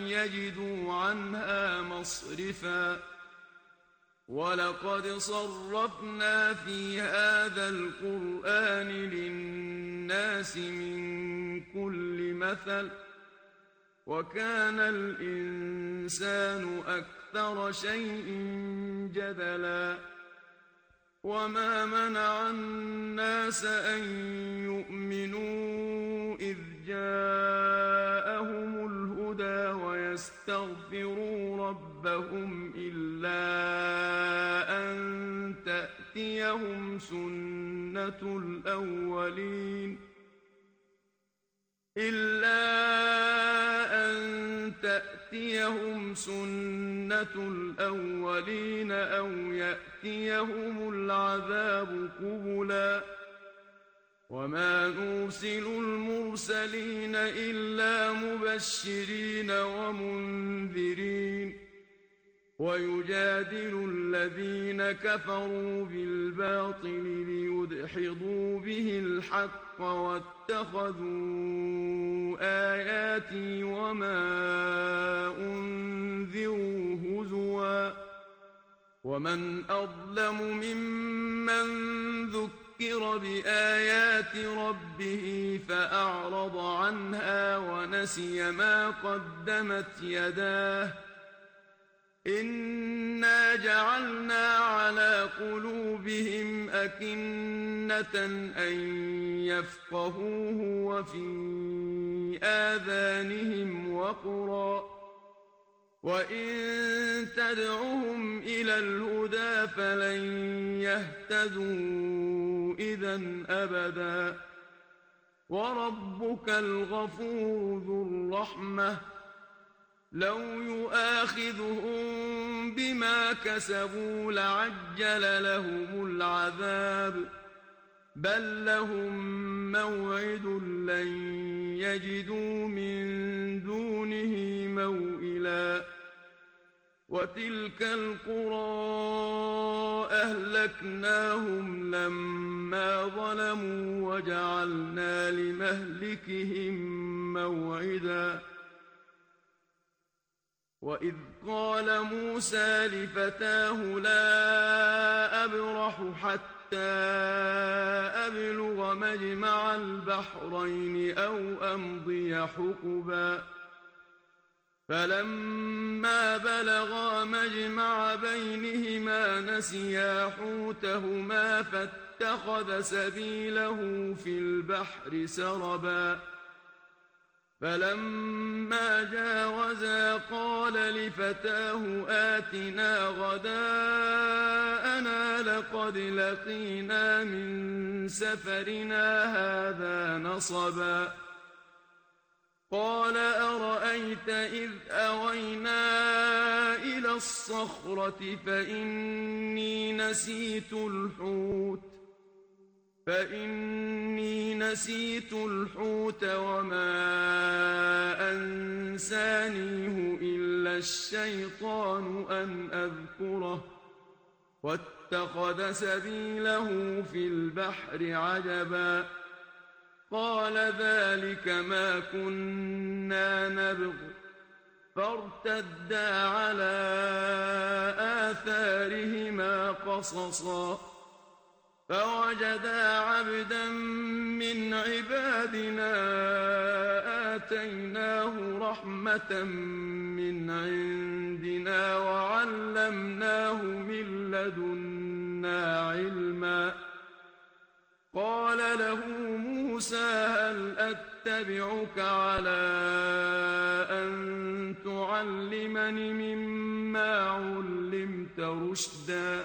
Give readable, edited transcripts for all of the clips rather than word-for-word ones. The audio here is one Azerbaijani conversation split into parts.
يجدوا عنها مصرفا ولقد صرفنا في هذا القرآن للناس من كل مثل وكان الإنسان أكثر شيء جدلا وما منع الناس أن يؤمنوا إذ جاءهم الهدى ويستغفروا ربهم إلا أن تأتيهم سنة الأولين أو يأتيهم العذاب قبلا وما نرسل المرسلين إلا مبشرين ومنذرين ويجادل الذين كفروا بالباطل ليدحضوا به الحق واتخذوا آياتي وما أنذروا هزوا ومن أظلم ممن ذكر بآيات ربه فأعرض عنها ونسي ما قدمت يداه إنا جعلنا على قلوبهم أكنة أن يفقهوه وفي آذانهم وقرا وإن تدعهم إلى الهدى فلن يهتدوا إذن أبدا وربك الغفور ذو الرحمة لو يؤاخذهم بما كسبوا لعجل لهم العذاب بل لهم موعد لن يجدوا من دونه موئلا وتلك القرى أهلكناهم لما ظلموا وجعلنا لمهلكهم موعدا وإذ قال موسى لفتاه لا أبرح حتى أبلغ مجمع البحرين أو أمضي حقبا فلما بلغا مجمع بينهما نسيا حوتهما فاتخذ سبيله في البحر سربا فلما جاوزا قال لفتاه آتنا غداءنا لقد لقينا من سفرنا هذا نصبا قال أرأيت إذ أوينا إلى الصخرة فإني نسيت الحوت وما أنسانيه إلا الشيطان أن أذكره واتخذ سبيله في البحر عجبا قال ذلك ما كنا نبغ فارتدا على آثارهما قصصا فوجدا عبدا من عبادنا آتيناه رحمة من عندنا وعلمناه من لدنا علما قال له موسى هل أتبعك على أن تعلمني مما علمت رشدا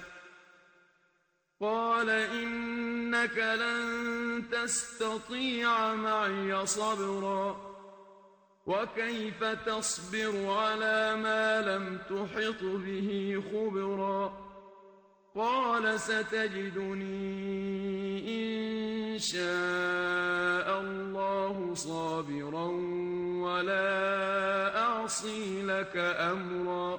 قال إنك لن تستطيع معي صبرا وكيف تصبر على ما لم تحط به خبرا قال ستجدني إن شاء الله صابرا ولا أعصي لك أمرا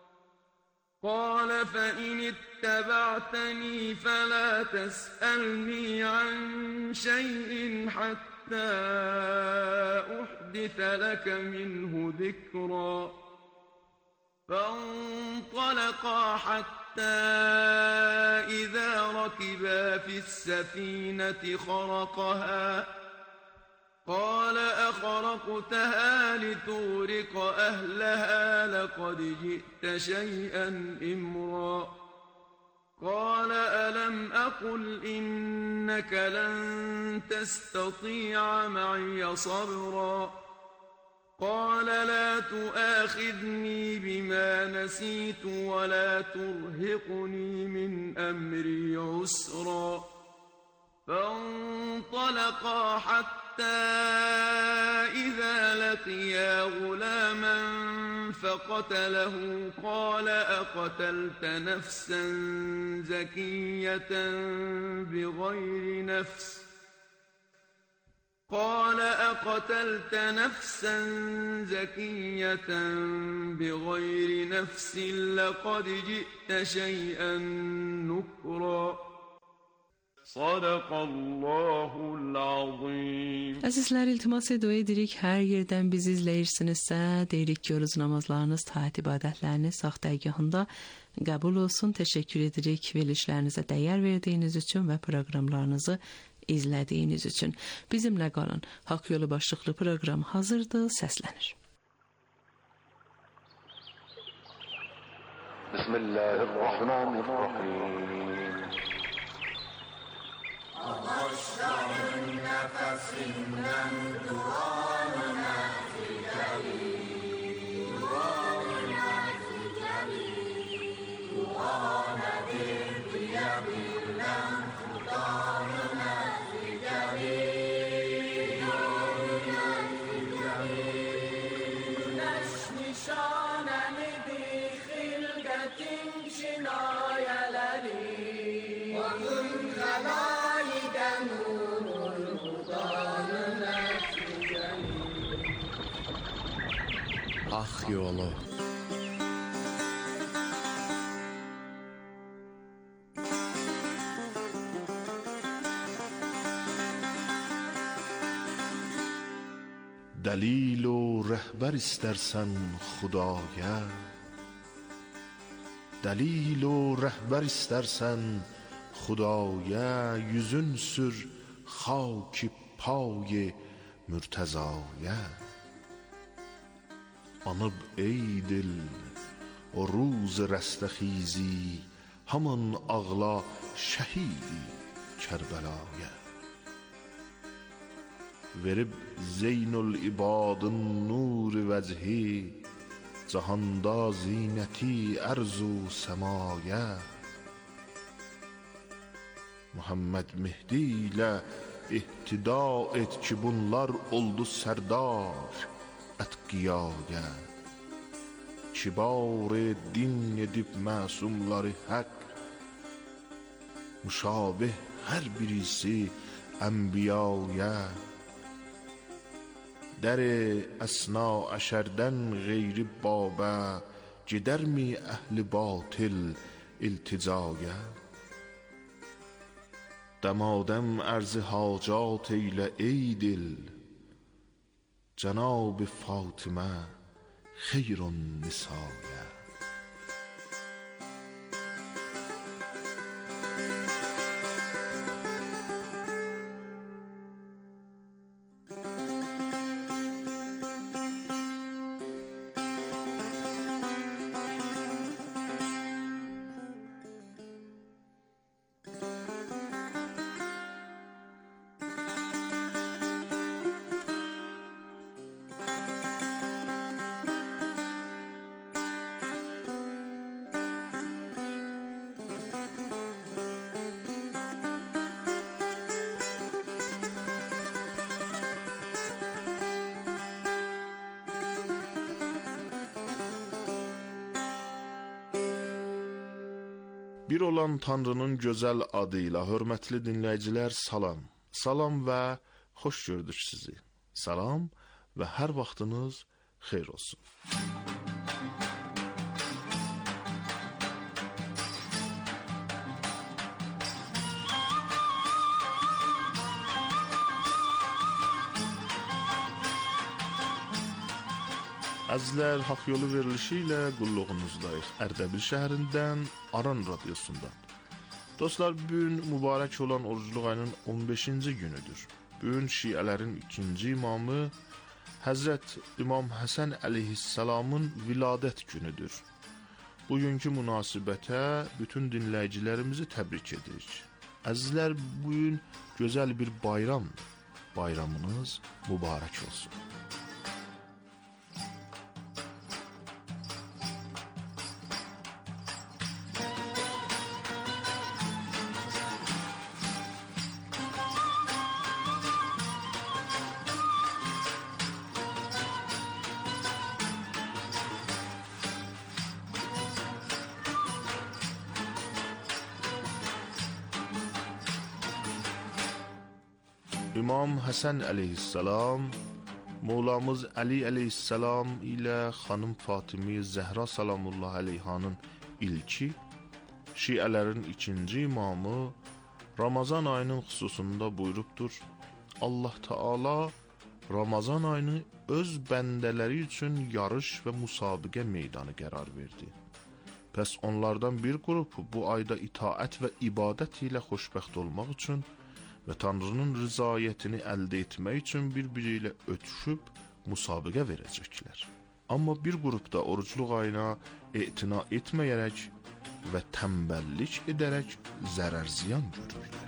قال فإن اتبعتني فلا تسألني عن شيء حتى حتى أحدث لك منه ذكرا فانطلقا حتى إذا ركبا في السفينة خرقها قال أخرقتها لتغرق أهلها لقد جئت شيئا إمرا قال ألم أقل إنك لن تستطيع معي صبرا قال لا تؤاخذني بما نسيت ولا ترهقني من أمري عسرا فانطلقا حتى إذا لقيا غلاما فقتله قال أقتلت نفسا زكية بغير نفس لقد جئت شيئا نكرا Sadaqallahul azim. Əzizlər, iltimas edirik hər yerdən bizi izləyirsinizsə, deyirik ki, oruz namazlarınız, taat ibadətləriniz sağ dərgahında qəbul olsun. Təşəkkür edirik verilişlərinizə dəyər verdiyiniz üçün və proqramlarınızı izlədiyiniz üçün. Bizimlə qalın. Haqq Yolu başlıqlı proqram hazırdır, səslənir. Bismillahirrahmanirrahim. Başların nefesinden duanına ticari, duanedir diyebilen tutanına ticari, güneş nişanemidir hilgetin çinayeleri, onun helayden Haqq Yolu. دلیل و رهبر istersen Xudaya, دلیل و رهبر istersen Xudaya, yüzün sür خاک پای مرتضaya. Anıb ey dil o روز رستخیزی، همان ağla şəhidi Kərbəlaya. Verib Zeynül İbadın nur vəzhi, cahanda zinəti ərzu səmaya. Muhammed Mehdi ilə ihtida et ki bunlar oldu sərdar ətqiyaya. Kibar din edib məsumları haqq, müşabih hər birisi ənbiyaya. Dəri əsna əşərdən qeyri babə, gedərmi əhli batil ilticaya. Dəmadəm ərzi hacat eylə ey dil, Cənab-ı Fatimə xeyrun nisaya. Bir olan Tanrının gözəl adıyla hörmətli dinləyicilər, salam. Salam və xoş gördük sizi. Salam və hər vaxtınız xeyir olsun. Əzizlər, Haqq Yolu verilişi ilə qulluğunuzdayıq. Ərdəbil şəhərindən Aran radiosundan. Dostlar, bugün mübarək olan orucluq ayının 15-ci günüdür. Bugün Şiələrin ikinci imamı Həzrət İmam Həsən əleyhissalamın viladət günüdür. Bugünkü münasibətə bütün dinləyicilərimizi təbrik edirik. Əzizlər, bugün gözəl bir bayramdır. Bayramınız mübarək olsun. İmam Həsən əleyhissalam, Mevlamız Əli əleyhissalam ilə xanım Fatimi Zəhra salamullah əleyhanın ilki, Şiələrin ikinci imamı Ramazan ayının xüsusunda buyurubdur. Allah Teala Ramazan ayını öz bəndələri üçün yarış və müsabiqə meydanı qərar verdi. Pəs onlardan bir qrup bu ayda itaət və ibadət ilə xoşbəxt olmaq üçün və Tanrının rızayətini əldə etmək üçün bir-biri ilə ötüşüb müsabiqə verəcəklər. Amma bir qrup da orucluq ayına etina etməyərək və tənbəllik edərək zərər ziyan görürlər.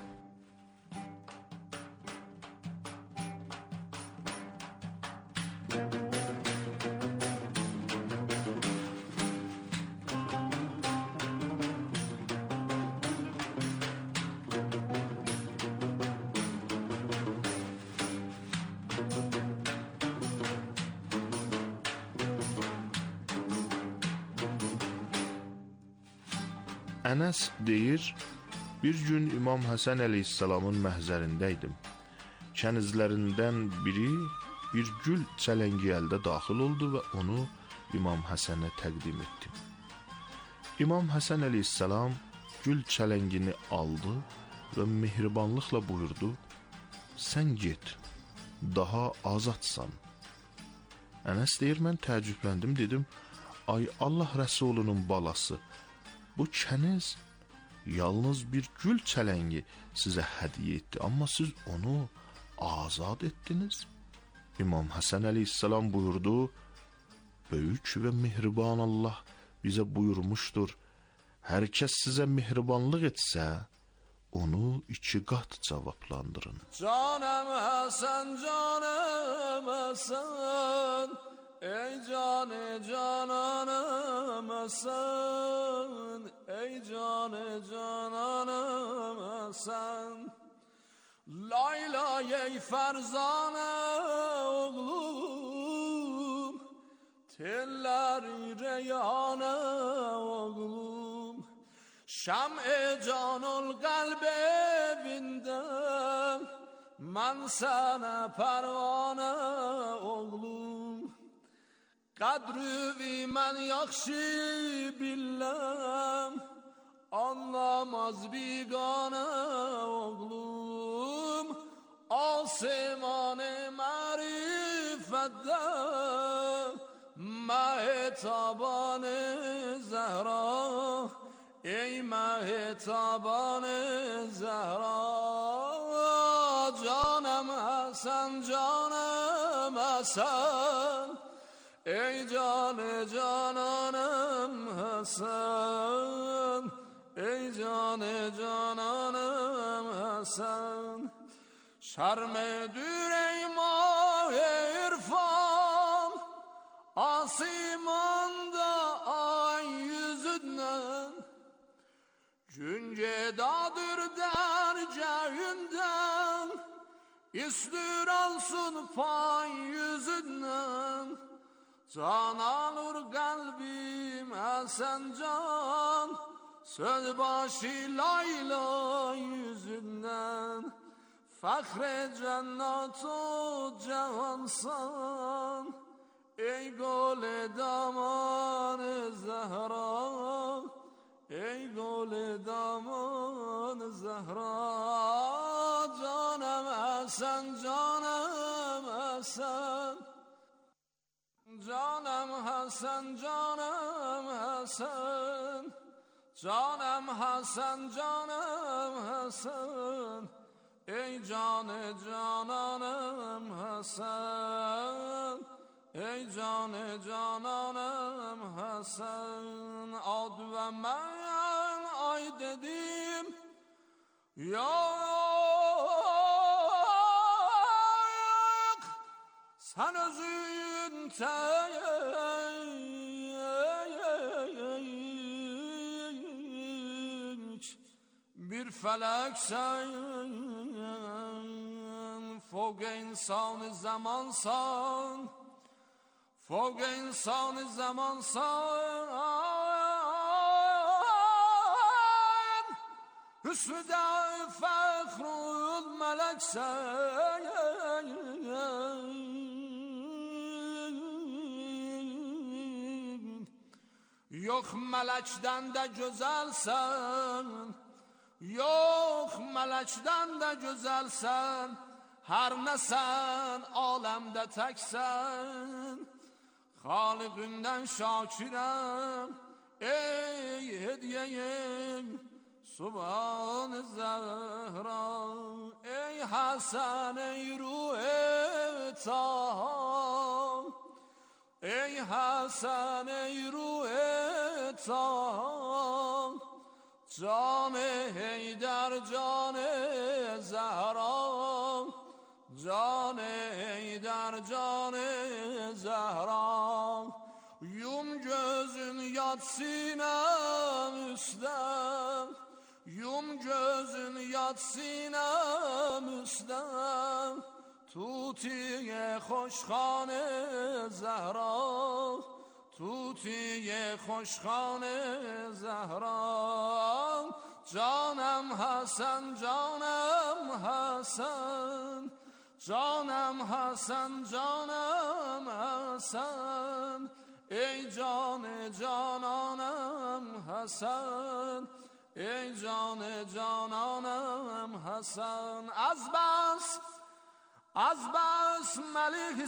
Ənəs deyir, bir gün İmam Həsən əleyhissalamın məhzərindəydim. Kənizlərindən biri bir gül çələngi əldə daxil oldu və onu İmam Həsənə təqdim etdim. İmam Həsən əleyhissalam gül çələngini aldı və mehribanlıqla buyurdu, sən get, daha azadsan. Ənəs deyir, mən təəccübləndim, dedim, ay Allah Rəsulunun balası, bu kəniz yalnız bir gül çələngi sizə hədiyyə etdi, amma siz onu azad etdiniz. İmam Həsən əleyhissalam buyurdu, böyük və mehriban Allah bizə buyurmuşdur, hər kəs sizə mehribanlıq etsə, onu 2 qat cavablandırın. Canım Həsən, canım Həsən, ey canı cananım Həsən, ey canı cananım Həsən. Lay lay ey Fərzanə oğlum, telləri reyhanə oğlum. Şam-ı can ol qəlb evində, mən sənə pərvanə oğlum. Qədrüvi mən yaxşı biləm, anlamaz biganə oğlum. Asiman-ı mərifətdə, məhtaban-ı Zəhra, ey məhtaban-ı Zəhra. Canım Həsən, canım Həsən, ey canı cananım Həsən, ey canı cananım Həsən. Şərm-edir ey mah-ı irfan, asimanda ay yüzündən. Gün gedadır dərgahündən, İstür alsın pay yüzündən. Can alır qəlbim Həsən can, söz başı layla yüzündən. Fəxr-i cənnat-ı cahansan, ey gül-i daman-ı Zəhra, ey gül-i daman-ı Zəhra. Canım Həsən, canım Həsən, can حسن جانم حسن جانم حسن جانم حسن ای جان جانانم حسن ای جان جانانم حسن آد و من آی dedim yok sen özün tek bir feleksen fevk insan zamansan fevk insan zamansan hüsnü-de fehrul meleksen yok melekten de güzelsen yok melekten de güzelsen her ne sen alemde teksen Halık'ından şakirem ey hediyeyim Subhan-ı Zehra ey Hasan ey ruh-i Taha ey Hasan ey ruh-i Taha Can-ı Heydar Can-ı Zehra Can-ı Heydar Can-ı Zehra Yum gözün yat sinem üstten Yum gözün yat sinem üstten Tutiye hoşhane Zehra Tutiye hoşhane Zehra Canım Hasan Canım Hasan Canım Hasan Canım Hasan Ey canı cananım Hasan Ey canı cananım Hasan Az bas Melik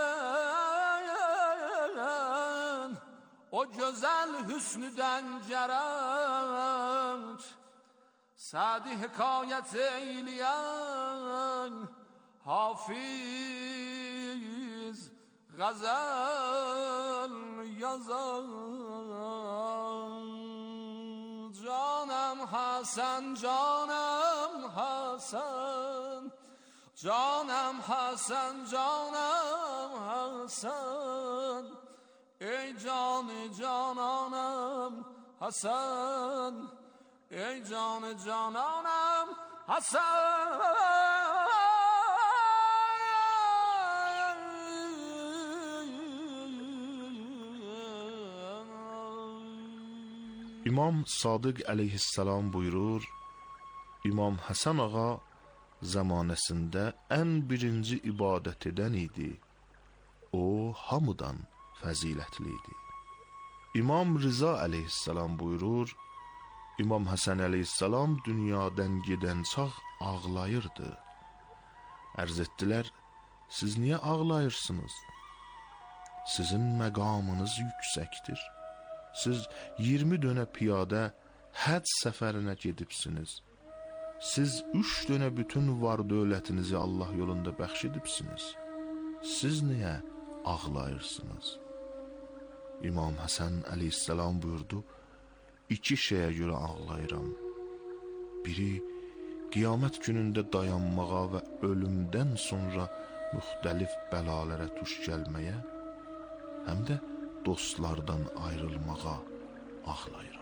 sen O güzel hüsnüden cerent Sadi hikayet eyleyen Hafiz gazel yazan Canım Hasan Canım Hasan Canım Hasan Canım Hasan Ey canı cananım Hasan Ey canı cananım Hasan İmam Sadiq əleyhissalam buyurur, İmam Həsən ağa zamanəsində ən birinci ibadət edən idi. O, hamıdan fəzilətli idi. İmam Rıza əleyhissalam buyurur, İmam Həsən əleyhissalam dünyadan gedən çağ ağlayırdı. Ərz etdilər, siz niyə ağlayırsınız? Sizin məqamınız yüksəkdir. Siz 20 dönə piyadə həc səfərinə gedibsiniz. Siz 3 dönə bütün var dövlətinizi Allah yolunda bəxş edibsiniz. Siz niyə ağlayırsınız? İmam Həsən əleyhissalam buyurdu, 2 şeyə görə ağlayıram. Biri, qiyamət günündə dayanmağa və ölümdən sonra müxtəlif bəlalərə tuş gəlməyə, həm də dostlardan ayrılmağa ağlayıram.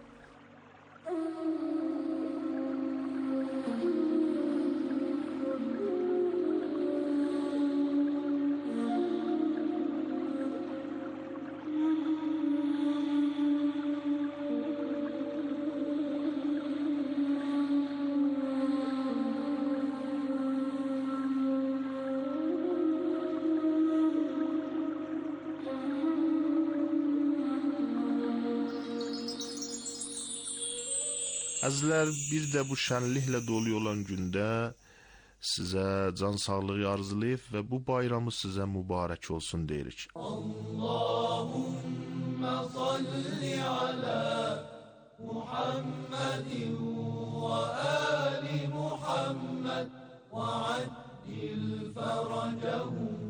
Əzizlər, bir də bu şənliklə dolu olan gündə sizə can sağlığı arzulayıb və bu bayramı sizə mübarək olsun deyirik. Allahumma صل على محمد وآل محمد وعجل فرجهم.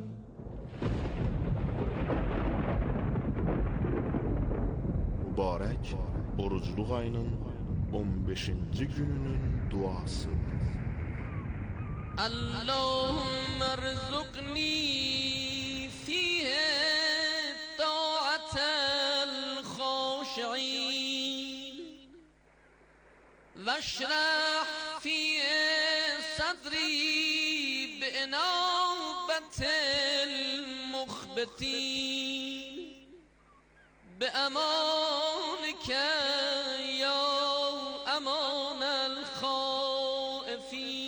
Mübarək orucluq ayının 15-ci gününün duası. اللهم ارزقني فيه طاعة الخاشعين واشرح فيه صدري بإنابة المخبتين بأمانك يا أمان الخائفين.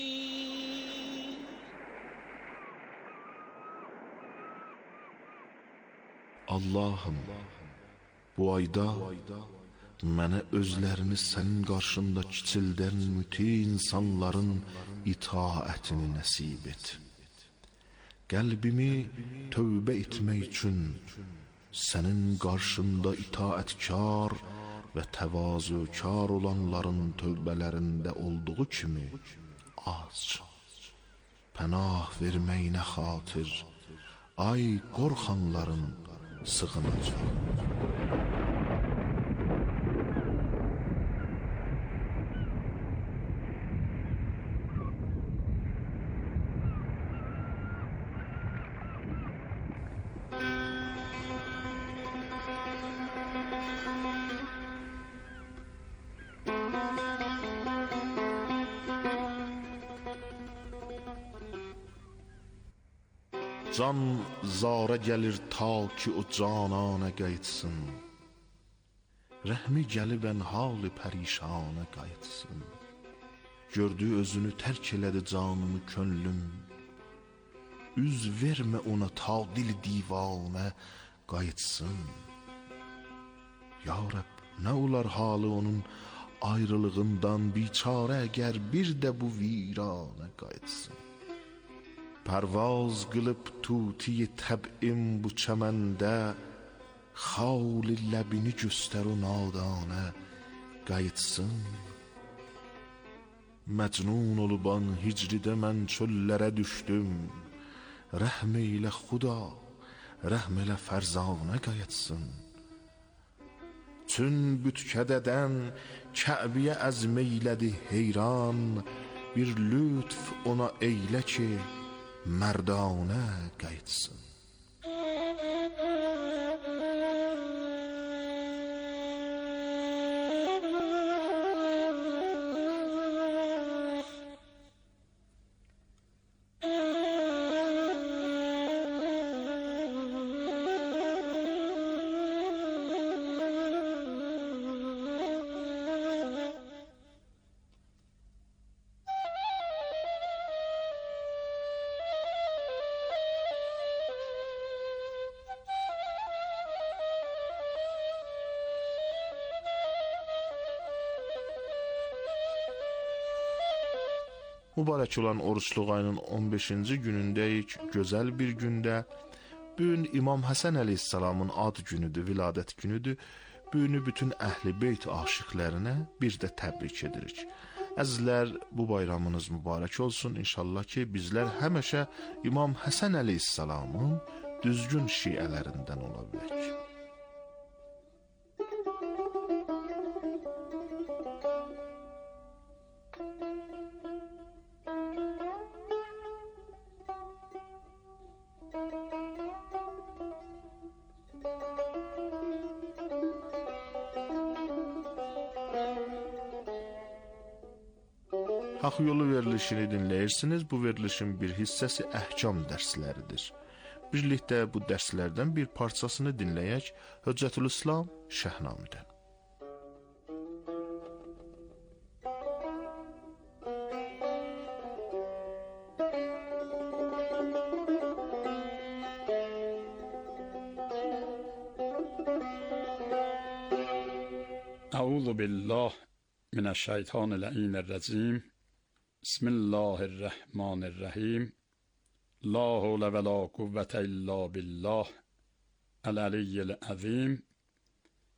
Allahım, bu ayda mənə özlərini sənin qarşında kiçildən müti insanların itaətini nəsib et. Qəlbimi tövbə etmək üçün sənin qarşında itaətkar və təvazökar olanların tövbələrində olduğu kimi aç. Pənah verməyinə xatir, ay qorxanların sığınacaq. Can zara gəlir ta ki o canana qayıtsın. Rəhmi gəlib ənhal-ı pərişana qayıtsın. Gördü özünü tərk elədi canımı könlüm. Üz vermə ona ta dil divanə qayıtsın. Ya Rəbb, nə olar halı onun ayrılığından biçarə əgər bir də bu virana qayıtsın. Pərvaz qılıb tuti təb'im bu çəməndə, xauli ləbini göstər o nadanə qayıtsın. Məcnun oluban hicridə mən çöllərə düşdüm. Rəhm eylə Xuda, rəhm elə fərzanə qayıtsın. Çün bütkədədən Kəbiyə əzm eylədi heyran. Bir lütf ona eylə ki mərdanə qayıtsın. Mübarək olan oruçluq ayının 15-ci günündəyik, gözəl bir gündə. Bugün İmam Həsən əleyhissalamın ad günüdür, viladət günüdür. Bugünü bütün əhl-i beyt aşiqlərinə bir də təbrik edirik. Əzizlər, bu bayramınız mübarək olsun. İnşallah ki, bizlər həmişə İmam Həsən əleyhissalamın düzgün şiələrindən ola bilək. Haq yolu verilişini dinləyirsiniz. Bu verilişin bir hissəsi əhkam dərsləridir. Birlikdə bu dərslərdən bir parçasını dinləyək Höccətül-İslam Şəhnamidən. Əuzu billah minəşşeytanir-racim. Bismillahirrahmanirrahim. La havle ve la kuvvete illa billah el-aliyyil azim.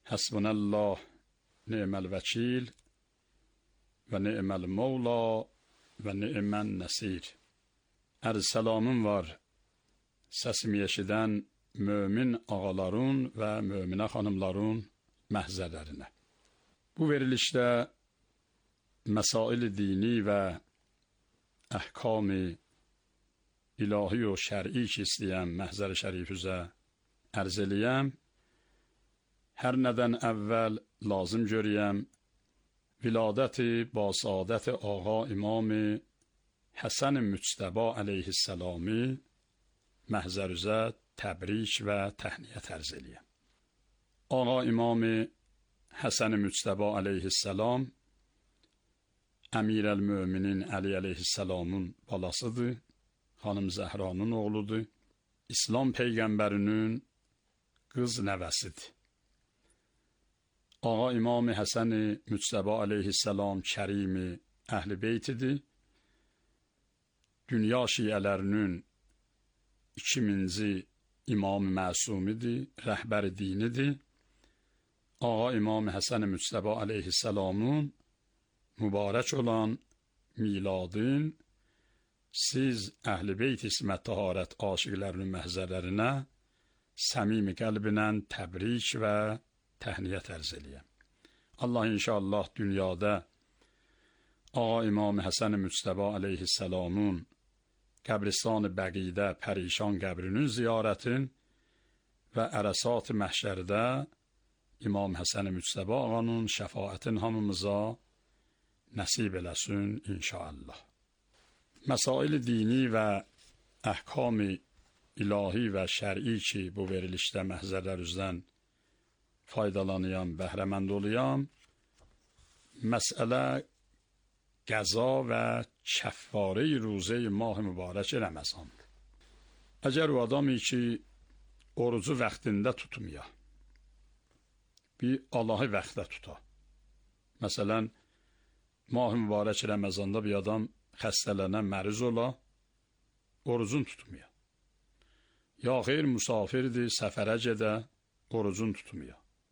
حسبنا الله نعم الوکیل و نعم المولا و نعم النصیر. Ərz salamım var səsimi eşidən mömin ağaların və möminə xanımların məhzərlərinə. Bu verilişdə məsail dini və əhkam-ı ilahi və şər'i ki istəyəm məhzər-i şərif üzə ərz eləyəm. Hər nədən əvvəl lazım görəyəm viladəti ba saadət ağa imam Həsən Müctəba əleyhissalami məhzər üzə təbrik və təhniyyət ərz eləyəm. Ağa imam Həsən Müctəba əleyhissalam Əmir-əl-Möminin Əli əleyhissalamın balasıdır, xanım Zəhranın oğludur, İslam peyğəmbərinin qız nəvəsidir. Ağa İmam Həsən Müctəba əleyhissalam kərimi əhl-i beytidir. Dünya şiələrinin 2000-ci İmam-ı Məsumidir, rəhbər dinidir. Ağa İmam Həsən Müctəba əleyhissalamın mübarək olan miladın siz əhl-i beyt ismət taharət aşiqlərinin məhzərlərinə səmimi qəlbinən təbrik və təhniyyət ərz eləyəm. Allah inşallah dünyada Ağa İmam Həsən Müctəba əleyhissalamın qəbristan-ı bəqidə pərişan qəbrinin ziyarətin və ərəsat-ı məhşərdə İmam Həsən Müctəba ağanın şəfaətin hamımıza nəsib eləsin inşallah. Məsail dini və əhkam-ı ilahi və şər'i ki bu verilişdə məhzərlər üzdən faydalanıyam, bəhrəmənd oluyam. Məsələ qəza və kəffarə-i روزه mah mübarək Ramazan. Əgər o adamı ki orucu vaxtında tutmuyor, bir Allahı vaxtda tuta. Məsələn, mah mübarək Ramazanda bir adam xəstələnə, məriz ola, orucun tutmuyor. Ya xeyr musafirdir, səfərə gedə, orucun tutmuyor.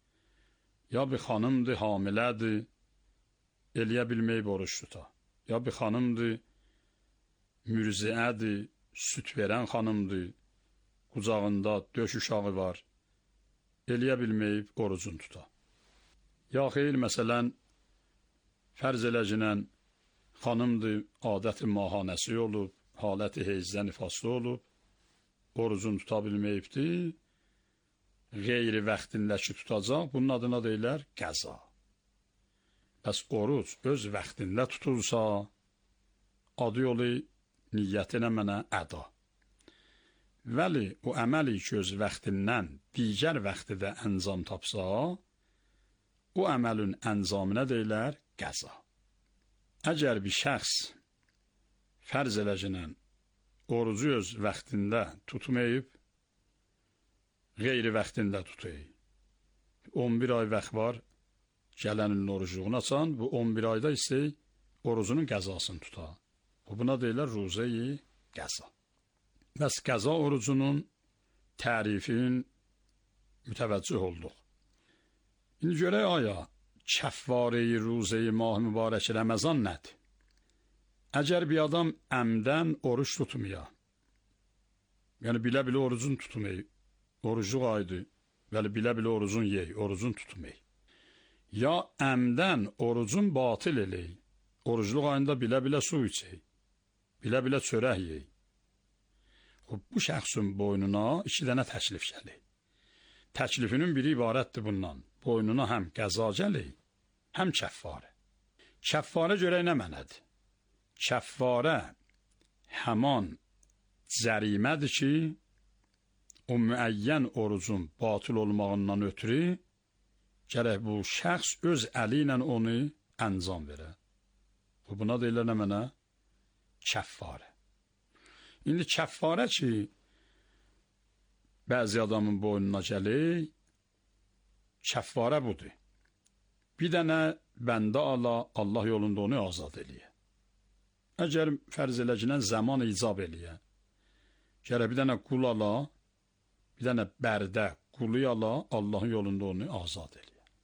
Ya bir xanımdır, hamilədir, eləyə bilməyib oruç tuta. Ya bir xanımdır, mürziədir, süt verən xanımdır, qucağında döş uşağı var, eləyə bilməyib orucun tuta. Ya xeyr, məsələn, fərz eləcinən xanımdır, adəti mahanəsi olub, haləti heyzdə nifaslı olub, orucun tuta bilməyibdir, qeyri vaxtindəki tutacaq, bunun adına deyilər qəza. Bəs oruc öz vaxtində tutulsa, adı yolu niyyətinə mənə əda. Vəli o əməli ki öz vaxtindən digər vaxtdə əncam tapsa, o əməlin əncamına deyilər qəza. Əgər bir şəxs fərz eləcinən orucu öz vaxtində tutmayıb, qeyri vaxtində tutayım. 11 ay vaxt var, gələnin orucluğunu açan, bu 11 ayda istəyir, orucunun qəzasını tuta. Buna deyilər ruze-i qəza. Bəs qəza orucunun tərifin mütəvəccüh olduq. İndi görək aya, kəffarə-i ruze-i mah mübarək Ramazan nədir? Əgər bir adam əmdən oruç tutmuyor, yəni bilə-bilə orucun tutmayıb, orucluq aydı, vəli bilə-bilə orucun yey, orucun tutmayıb. Ya əmdən orucun batıl eləyib, orucluq ayında bilə-bilə su içək, bilə-bilə çörək yey. Bu şəxsin boynuna 2 dənə təklif gəlir. Təklifinin biri ibarətdir bundan. Boynuna həm qəza gəlir, həm kəffarə. Kəffarə görək nə mənədir? Kəffarə həman cərimədir ki, o müəyyən orucun batıl olmağından ötürü gərək bu şəxs öz əli ilə onu əncam verə. Buna deyilər nə mənə? Kəffarə. İndi kəffarə ki, bəzi adamın boynuna gəlir, kəffarə budur. Bir dənə bəndə ala, Allah yolunda onu azad eləyə. Əgər fərz eləcinən zaman icab eləyə, gərək bir dənə qul ala, bir dənə bərdə qulu ala, Allahın yolunda onu azad eləyə.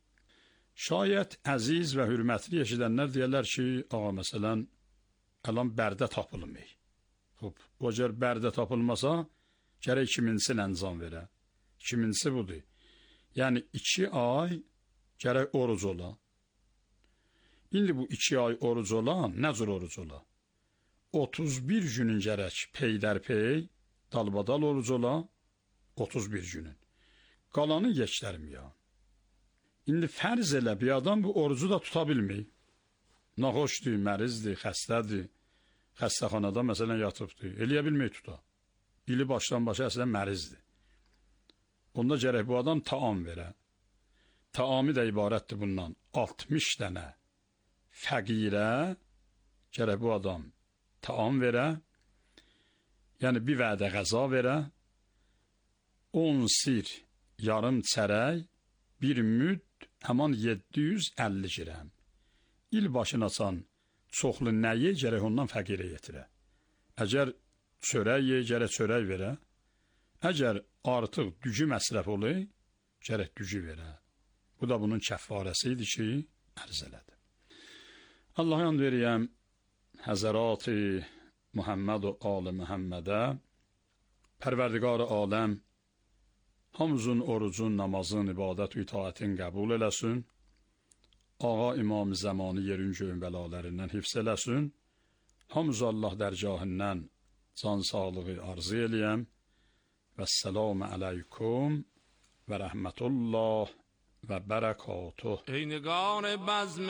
Şayət əziz və hürmətli eşidənlər deyərlər ki, ağa məsələn, əlan bərdə tapılmır. Xub, o cər bərdə tapılmasa, gərək kiminsi əncam verə. Kiminsi budur. Yəni 2 ay gərək oruc ola. İndi bu 2 ay oruc olan, nə cür oruc ola? 31 günün gərək peydərpey, dalbadal oruc ola, 31 günün. Qalanı yeklərmiyə. İndi fərz elə bir adam bu orucu da tuta bilmir. Naxoşdur, mərizdir, xəstədir. Xəstəxanada məsələn yatıbdır. Eləyə bilmir tuta. İli başdan başa əslən mərizdir. Onda gərək bu adam taam verə. Taamı da ibarətdir bundan. 60 dənə fəqirə gərək bu adam taam verə. Yəni bir vədə qəza verə. 10 sir, yarım çərək, bir müd, həman 750 girəm. İl başını açan çoxlu nəyi gərək ondan fəqirə yetirə. Əgər çörək ye, gərək çörək verə. Əgər artıq dücü məsrəf olur, gərək dücü verə. Bu da bunun kəffarəsi idi ki, ərz elədi. Allah'a and veriyəm, Həzərat-ı Muhammed və Al-ı Muhammədə, Pərverdigar-ı aləm, hamımızın orucun, namazın, ibadət və itaətin qəbul eləsin. Ağa İmam-ı Zəmanı yerin göyün bələlərindən hifz eləsin. Hamımızı Allah dərgahından can sağlığı arzu eləyəm. Vəssalamu aleykum və rəhmətullah və bərəkatuh. ای نگار بزم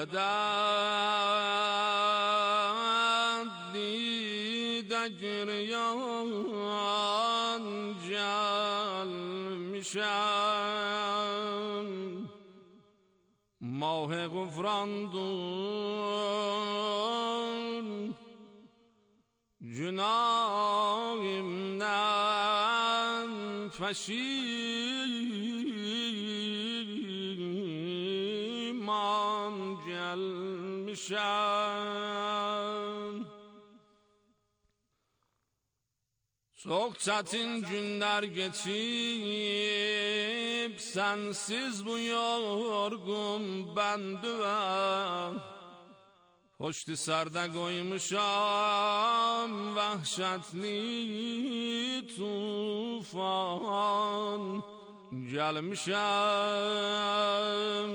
وحدت دیده گریان جل میشم ماه غفران دون جناهimden peşiman gelmişem. Çok çetin günler geçip sensiz bu yorgun bendüven Hoştu sərdə qoymuşam vəhşətli tufan gəlmişəm.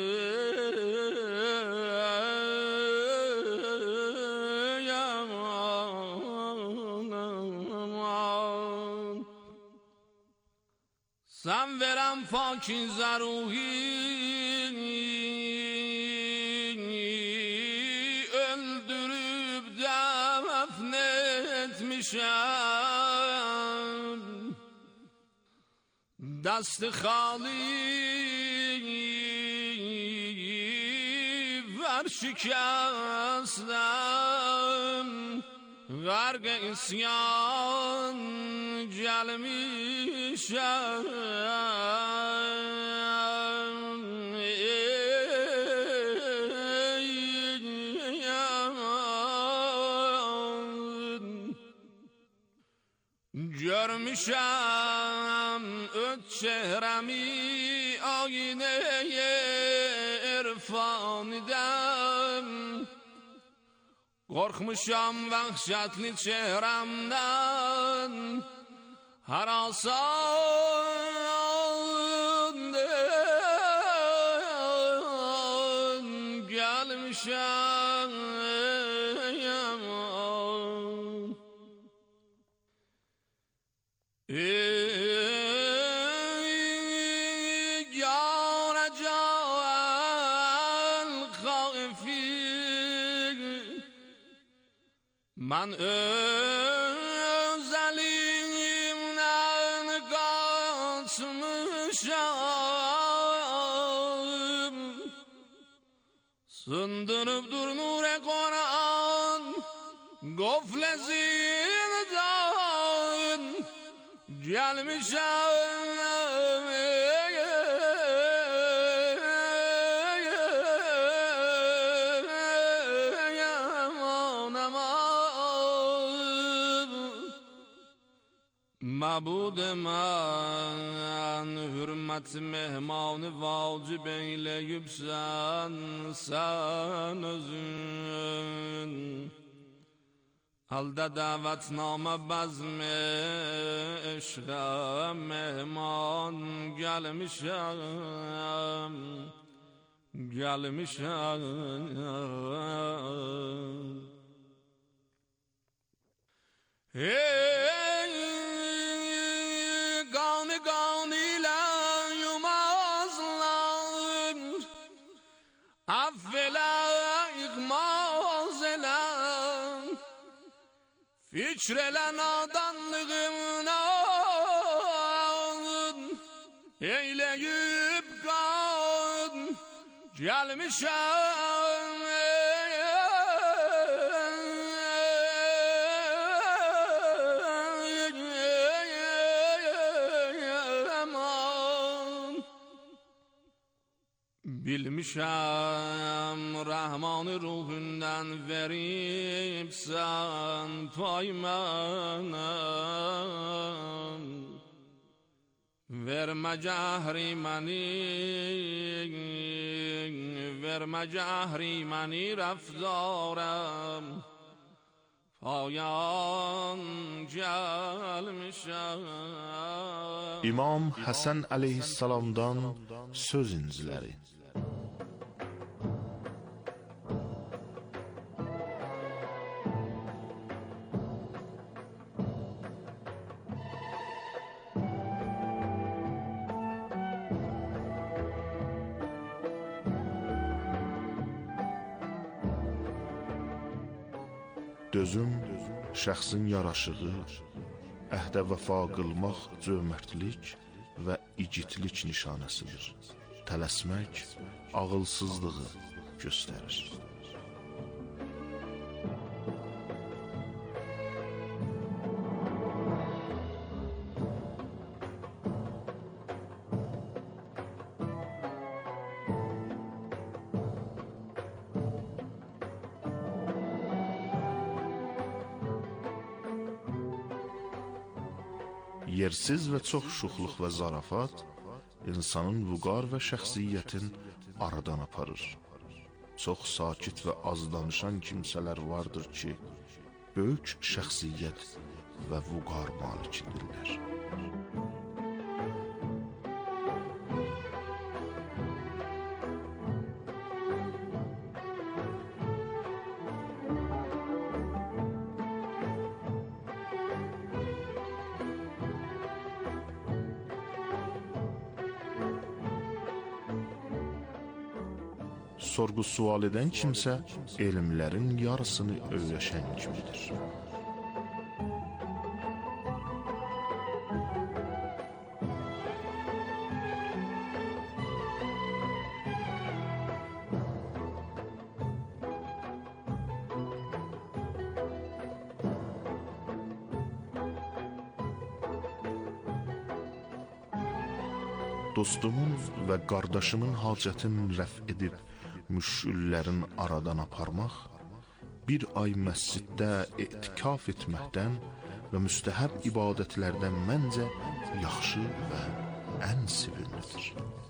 Sən verəm fakizə ruhi دست خالی ورشکستم غرق اسیان gelmişem. Görmüşəm öt çehrəmi aynəyə irfanidəm Qorxmuşam vəhşətli çehrəmdən hər asandan gəlmişəm. من özelimden kaçmışam Sındırıp dur nure Kur'an gofle zindan gelmişam. Mabud man hürmet mehmanı vacib eyleyip sen özün Halde davetname bezm eşrem mehman gelmişem Hey gani ile yumazlar affele ikmazeler Fikrele nadanlığımla eyleyip kan gelmişem Bilmişəm Rahmanı ruhundan verib sen paymanam Verme cahri mani rafzarem Payan gelmişəm İmam Həsən əleyhissalamdan söz inciləri. Dözüm, şəxsin yaraşığı, əhdə vəfa qılmaq cömərtlik və igidlik nişanəsidir. Tələsmək ağılsızlığı göstərir. Yersiz və çox şuxluq və zarafat insanın vüqar və şəxsiyyətin aradan aparır. Çox sakit və az danışan kimsələr vardır ki, böyük şəxsiyyət və vüqar malikidirlər. Sorğu-sual edən kimsə elmlərin yarısını öyrəşən kimidir. Dostumun və qardaşımın hacətini rəf edib müşküllərin aradan aparmaq, bir ay məsciddə etikaf etməkdən və müstəhəb ibadətlərdən məncə yaxşı və ən sevimlidir.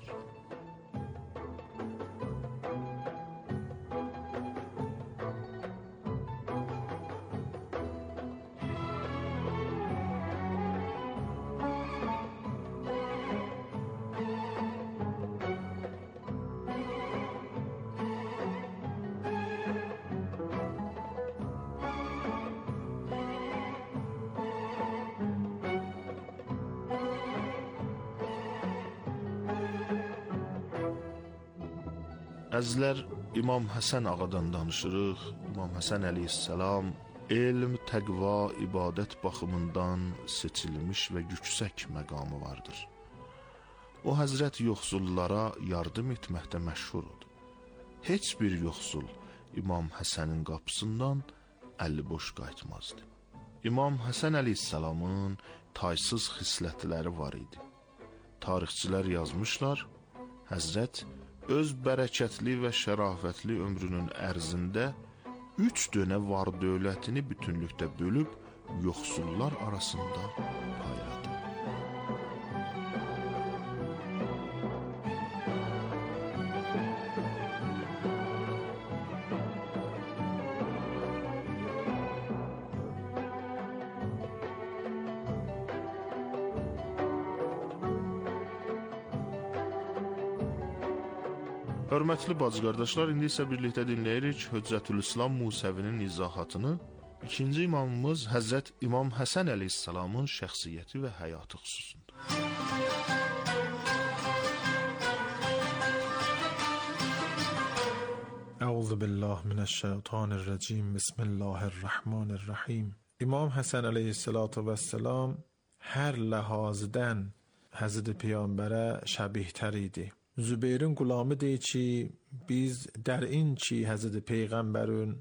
Əzizlər, İmam Həsən ağadan danışırıq. İmam Həsən əleyhissalam elm, təqva, ibadət baxımından seçilmiş və yüksək məqamı vardır. O həzrət yoxsullara yardım etməkdə məşhurdur. Heç bir yoxsul İmam Həsənin qapısından əli boş qayıtmazdı. İmam Həsən əleyhissalamın taysız xislətləri var idi. Tarixçilər yazmışlar, həzrət öz bərəkətli və şərafətli ömrünün ərzində 3 dönə var dövlətini bütünlükdə bölüb yoxsullar arasında payladı. Hörmətli bacı-qardaşlar, indi isə birlikdə dinləyirik Hüccətül-İslam Musəvinin izahatını. İkinci imamımız Həzrət İmam Həsən əleyhissalamın şəxsiyyəti və həyatı xüsusunda. Əuzu billahi minəşşeytanirracim. Bismillahirrahmanirrahim. İmam Həsən əleyhissalatu vesselam hər ləhazdən Həzrət Peyğəmbərə şəbihətər idi. Zübeyrin qulamı deyir ki, biz در این ki Həzrət Peyğəmbərin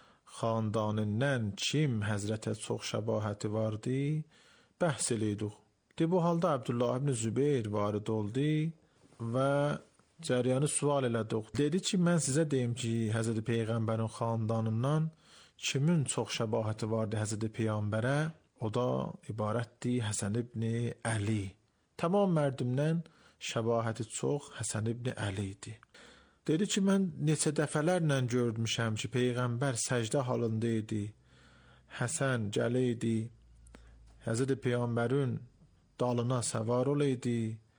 xandanından kim Həzrətə çox şəbahəti vardı, bəhs eləyidik. Bu halda Abdullah ibn Zübeyir varid oldu və cəryanı sual elədik. Dedi ki, mən sizə deyim ki, Həzrət Peyğəmbərin xandanından kimin çox şəbahəti vardı Həzrət Peyğəmbərə? O da ibarətdir Həsən ibn Əli. Tamam mərdimdən şəbahəti çox Həsən ibn Əli idi. Dedi ki, mən neçə dəfələrlə görmüşəm ki, Peyğəmbər səcdə halında idi. Həsən gələydi, Həzrət Peyğəmbərin dalına səvar olaydı.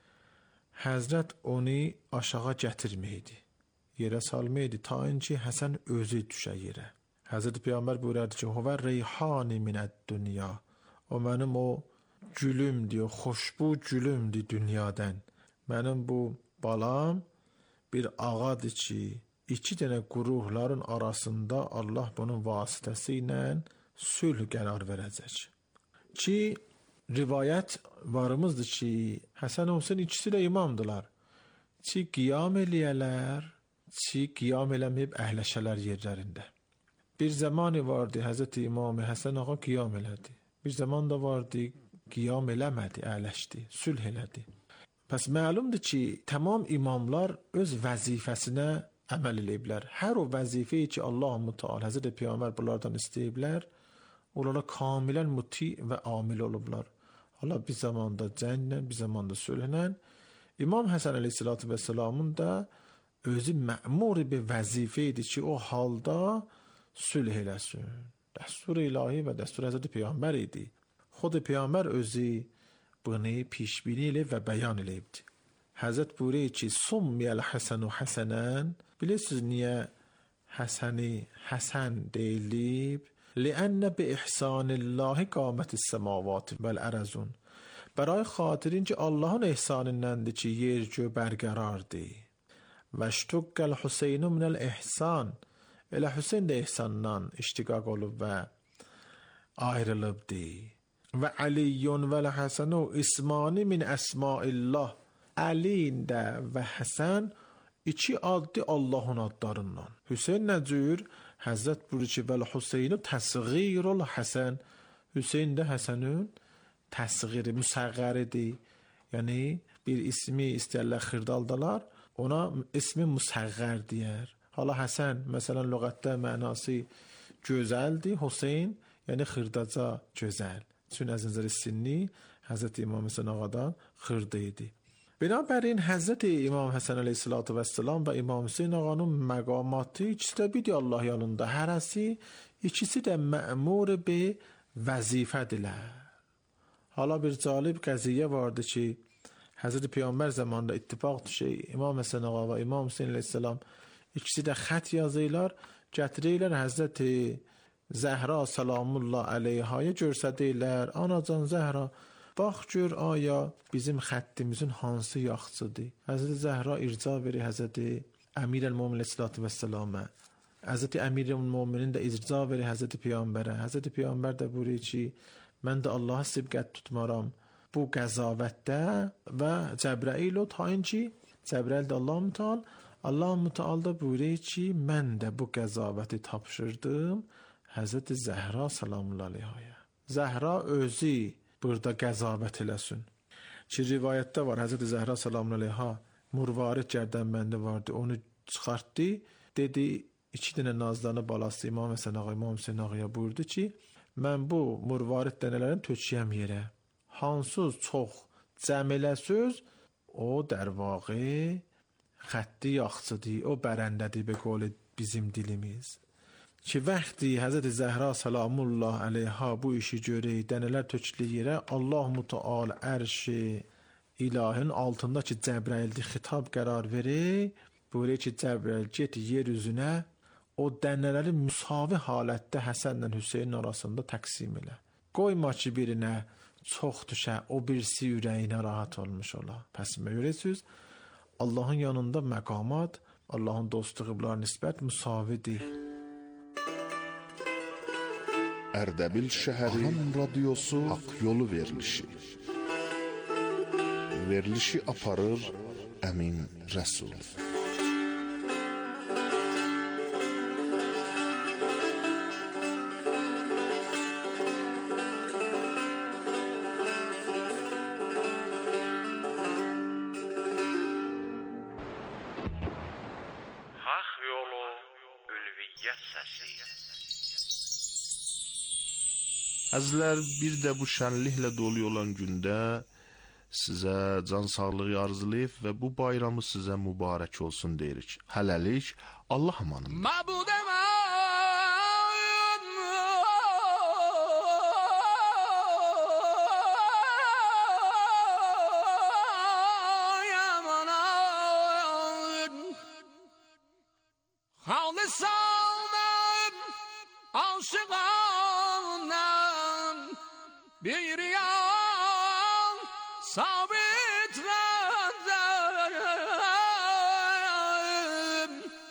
Həzrət onu aşağı gətirməydi, yerə salmaydı, ta ki Həsən özü düşə yerə. Həzrət Peyğəmbər buyurardı ki, Huvə reyhani minəd-dünya. O mənim o gülümdür, o xoşbu gülümdür dünyadan. Mənim bu balam bir ağadır ki, iki dənə quruhların arasında Allah bunun vasitəsi ilə sülh qərar verəcək. Ki, rivayət varımızdır ki, Həsən Hüseyn ikisi də imamdılar. Ki, qiyam eləyələr, ki, qiyam eləməyib əhləşələr yerlərində. Bir zamanı vardı, Həzrət İmam Həsən ağa qiyam elədi. Bir zaman da vardı, qiyam eləmədi, əhləşdi, sülh elədi. Pəs məlumdur ki, tamam imamlar öz vəzifəsinə əməl eləyiblər. Hər o vəzifəyi ki, Allah-u Teala, Həzrət Peyğəmbər bunlardan istəyiblər, onlara kamilən muti və amil olublar. Allah bir zamanda cənglə, bir zamanda sülhlə. İmam Həsən əleyhissalatu vesselamın da özü mə'mur bir vəzifə idi ki, o halda sülh eləsin. Dəstur ilahi və dəstur Həzrət Peyğəmbər idi. Xod Peyğəmbər özü bunu پیشبینی eləyib və bəyan eləyibdi. Həzrət buyuruyor ki, Summiyəl Həsənu Həsənən. Bilirsiniz niyə Həsəni Həsən deyilib? Ləənnə bi ihsanillahi qamətis səmavat vəl ərəzun. Bəray xatirin ki, Allahın ehsanindəndir ki, yer gö bərqərardır. Və ştuqqəl Hüseynu minəl ihsan. Elə Hüseyn də ihsandan iştiqaq olub və ayrılıbdır. Və Əliyyun və Həsənu ismani min əsmaillah. Əliyin də və Həsən iki addır Allahın adlarından. Hüseyn nə cür? Həzrət buyurur ki, vəl Hüseynu təsğirul Həsən. Hüseyn də Həsənün təsğiri, müsəğəridir. Yəni bir ismi istəyərlər xırdaldalar, ona ismi müsəğər deyər. Hala Həsən, məsələn, lüğətdə mənası gözəldir. Hüseyn, yəni xırdaca gözəl. Çün az nظر سنی حضرت امام حسن ağadan xırda idi. Binabərin Həzrət İmam Həsən əleyhissalatu vesselam və İmam Hüseyn ağanın məqamatı ikisi də bir Allah yanında. Hərəsi ikisi də mə'mur bir vəzifədirlər. Hala bir cəlib qəziyyə vardı ki, Həzrət Peyğəmbər zamanında ittifaq düşür. İmam Həsən ağa və İmam Hüseyn əleyhissalam ikisi də xət yazırlar, gətirirlər Həzrət Zəhra salamullah əleyhaya görsədirlər. Anacan Zəhra, bax gör aya bizim xəttimizin hansı yaxşıdır. Həzrət Zəhra irca verir Həzrət Əmir-əl-Mömin əleyhissalatu vesselamə. Həzrət Əmir-əl-Möminin də irca verir Həzrət Peyğəmbərə. Həzrət Peyğəmbər də buyurur ki, mən də Allaha sibqət tutmaram bu qəzavətdə və Cəbrəil o tayin ki, Cəbrəil də Allah Müteal da buyurur ki, mən də bu qəzavəti tapşırdım Həzrət Zəhra salamullah aleyhaya. Zəhra özü burada qəzavət eləsin. Ki, rivayətdə var, Həzrət Zəhra salamullah aleyha murvarid gərdənbəndi vardı, onu çıxartdı, dedi, iki dənə nazlanı balası İmam Həsən ağa, İmam Hüseyn ağaya buyurdu ki, mən bu murvarid dənələrini töküyəm yerə. Hansız çox cəm eləsöz, o در واقع xətti yaxçıdır, o bərəndədir به قول bizim dilimiz. Ki vaxtı Həzrət Zəhra salamullah əleyha bu işi görək, dənələr tökülür yerə, Allah Mütəal ərşi ilahın altında ki Cəbraildə xitab qərar verir, buyurur ki Cəbrail get yer üzünə, o dənələri müsavi halətdə Həsənlə Hüseynin arasında təqsim elə. Qoyma ki birinə çox düşə, o birisi ürəyinə rahat olmuş ola. Pəs görürsüz, Allahın yanında məqamat, Allahın dostluğu bunlar nisbət müsavidir. Ərdəbil şəhəri radiosu Haqq Yolu verilişi. Verilişi aparır Əmin Rəsul. Əzizlər, bir də bu şənliklə dolu olan gündə sizə can sağlığı arzulayıb və bu bayramı sizə mübarək olsun deyirik. Hələlik, Allah amanın. Mabudem bir yan sabitledim.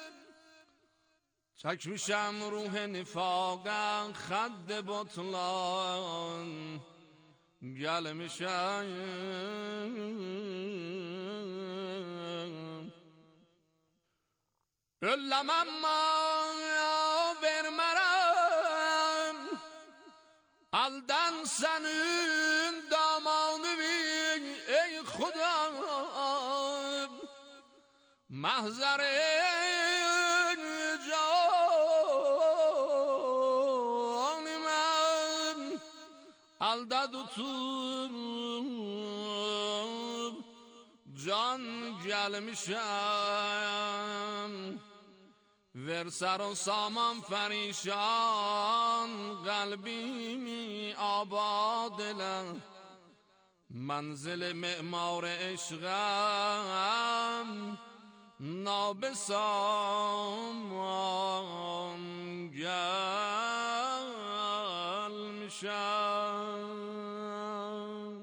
Çekmişem ruh nifaqa xədd botlan, gelmişem öllemem vermerem, aldan senin damanı ey Khudam, mahzar-ı canimem, alda tutup can gelmişem. Ver sar o saman perişan, kalbimi abad ele, manzil memar eşqem, nabesam gelmişem.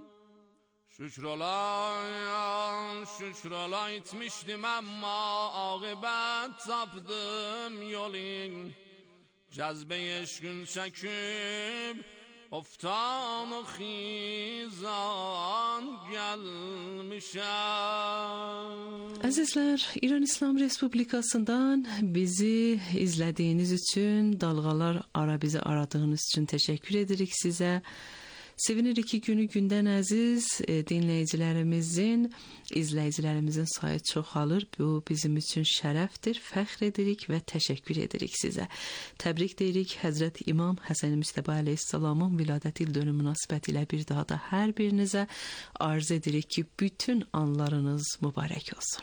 Şükrola etmişdim ama akıbet tapdım yolun, cezbe eşkün çekip oftan o xizan gelmişem. Əzizlər, İran İslam Respublikasından bizi izlədiyiniz üçün, dalğalar ara bizi aradığınız üçün təşəkkür edirik sizə. Sevinirik ki, günü gündən əziz dinləyicilərimizin, izləyicilərimizin sayı çoxalır. Bu bizim üçün şərəfdir, fəxr edirik və təşəkkür edirik sizə. Təbrik deyirik Həzrət İmam Həsən Müstəba əleyhissalamın viladət il dönümü münasibəti ilə bir daha da hər birinizə arz edirik ki, bütün anlarınız mübarək olsun.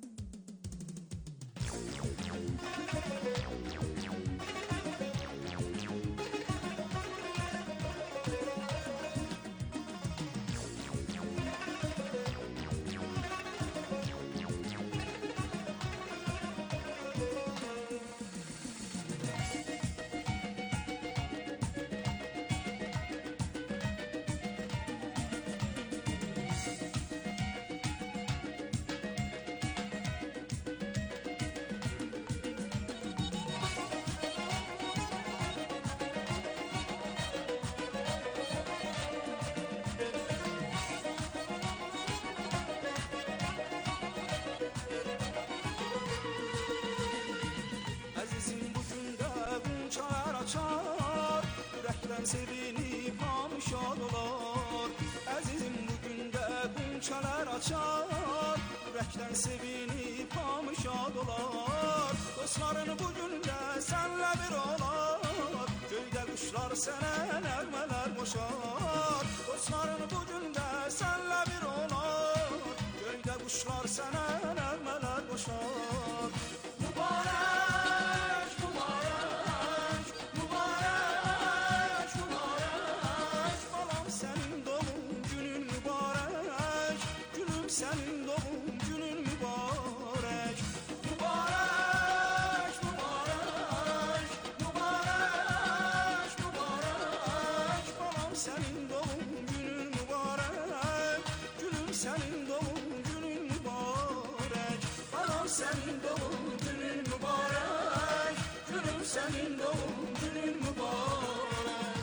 Sevinip hamşad olar, əzizim bugün də qunçalar açar, ürəkdən sevinip hamşad olar, dostların bugün də sənlə bir olar, göydə quş quşlar sənə nəğmələr qoşar. Dostların bu gündə sənlə bir olar. Göydə quşlar sənə nəğmələr qoşar. Mübarək, mübarək, mübarək, mübarək. Balam sənin doğum günün mübarək. Gülüm sənin doğum günün mübarək. Mübarək, mübarək, mübarək, mübarək. Balam sənin doğum günün mübarək. Gülüm sənin doğum günün mübarək. Balam sənin doğum günün mübarək. Gülüm sənin doğum günün mübarək.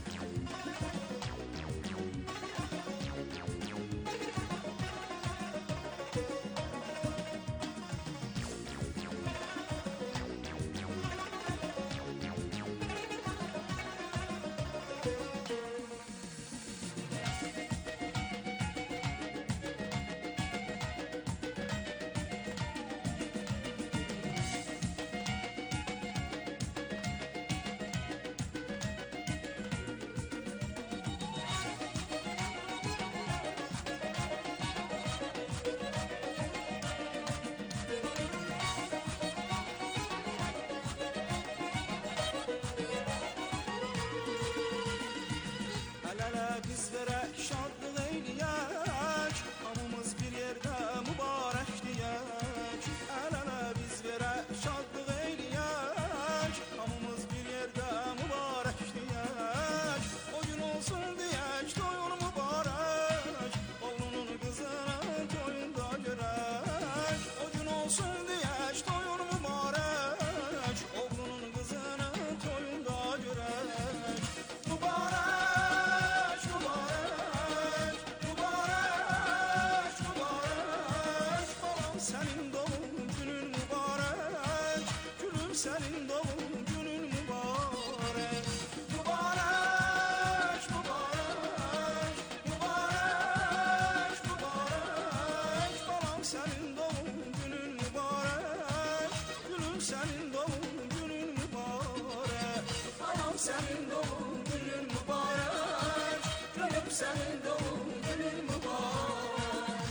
Əl-ələ biz verək, şadlıq eyləyək, hamımız bir yerdə mübarək deyək. Əl-ələ biz verək, şadlıq eyləyək, hamımız bir yerdə mübarək deyək. O gün olsun deyək, toyun mübarək, oğlunun qızının toyunda görək. O gün olsun deyək, toyun mübarək, oğlunun qızının toyunda görək. Mübarək, mübarək, mübarək, mübarək. Balam sənin doğum günün mübarək. Gülüm sənin doğum günün mübarək. Mübarək, mübarək, mübarək, mübarək. Balam sənin doğum günün mübarək. Gülüm sənin doğum günün mübarək. Balam sənin doğum günün mübarək. Gülüm sənin doğum günün mübarək.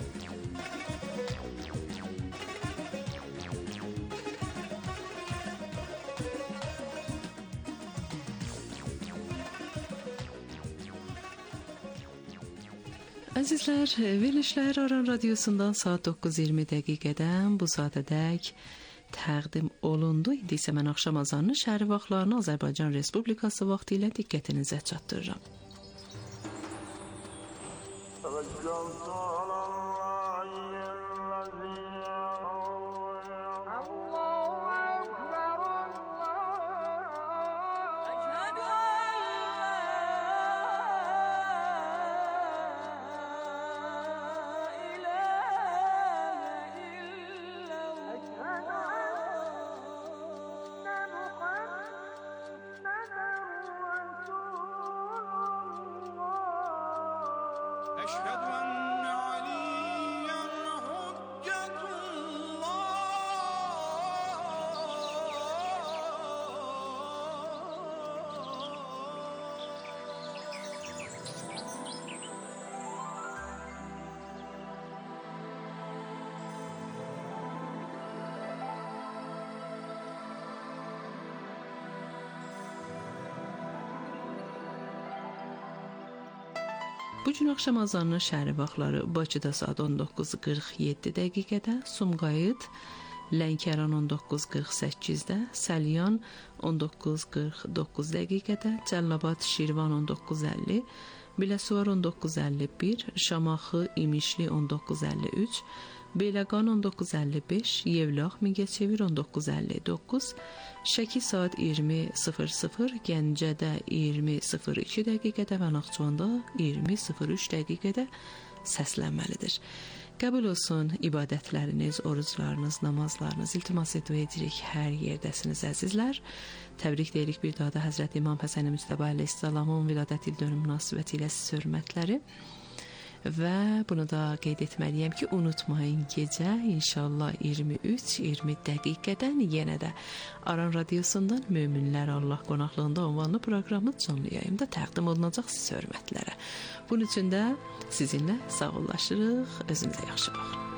Əzizlər, verilişlər Aran Radiosundan saat 9:20 dəqiqədən bu saatədək təqdim olundu. İndi isə mən axşam azanını şəhər vaxtlarını Azərbaycan Respublikası vaxtı ilə diqqətinizə çatdırıram. أشهد أن عليا حجة Bu gün axşam azanının şəhəri vaxtları Bakıda saat 19:47 dəqiqədə, Sumqayıt, Lənkəran 19:48-də, Səlyan 19:49 dəqiqədə, Cəlilabad, Şirvan 19:50, Biləsuvar 19:51, Şamaxı, İmişli 19:53, Beyləqan 19:55, Yevlax, Mingəçevir 19:59, Şəki saat 20:00, Gəncədə 20:02 dəqiqədə və Naxçıvanda 20:03 dəqiqədə səslənməlidir. Qəbul olsun ibadətləriniz, oruclarınız, namazlarınız. İltimas edirik hər yerdəsiniz əzizlər. Təbrik deyirik bir daha da Həzrət İmam Həsən Müctəba əleyhissalamın viladət il dönümü münasibətilə siz hörmətləri. və bunu da qeyd etməliyəm ki, unutmayın, gecə inşallah 23-20 dəqiqədən yenə də Aran Radiosundan Möminlər Allah qonaqlığında ünvanlı proqramı canlı yayımda təqdim olunacaq siz hörmətlərə. Bunun üçün də sizinlə sağollaşırıq, özünüzə yaxşı baxın.